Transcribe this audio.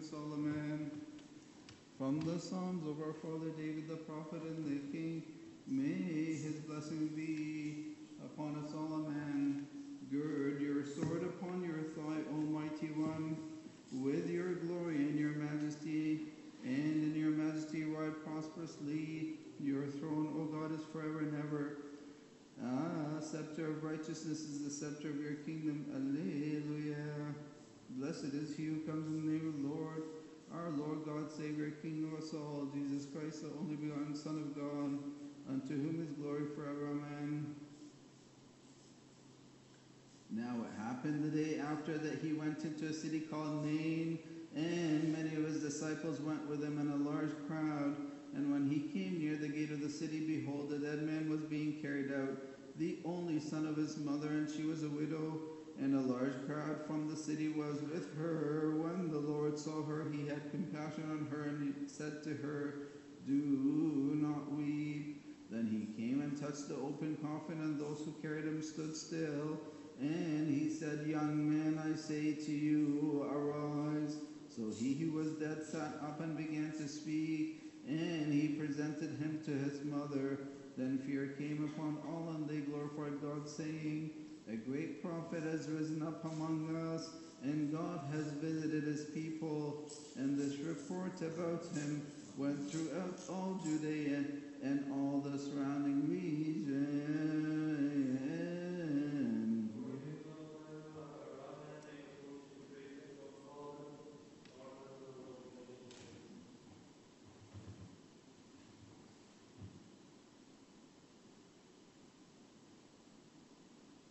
Solomon. From the Psalms of our father David the prophet and the king, may his blessing be upon us all, amen. Gird your sword upon your thigh, O mighty one, with your glory and your majesty, and in your majesty ride prosperously. Your throne, O God, is forever and ever. Scepter of righteousness is the scepter of your kingdom. Alleluia. Blessed is he who comes in the name of the Lord. Our Lord God, Savior, King of us all, Jesus Christ, the only begotten Son of God, unto whom is glory forever. Amen. Now it happened the day after that he went into a city called Nain, and many of his disciples went with him, and a large crowd. And when he came near the gate of the city, behold, a dead man was being carried out, the only son of his mother, and she was a widow. And a large crowd from the city was with her. When the Lord saw her, he had compassion on her, and he said to her, Do not weep. Then he came and touched the open coffin, and those who carried him stood still. And he said, Young man, I say to you, arise. So he who was dead sat up and began to speak, and he presented him to his mother. Then fear came upon all, and they glorified God, saying, A great prophet has risen up among us, and God has visited his people. And this report about him went throughout all Judea and all the surrounding region.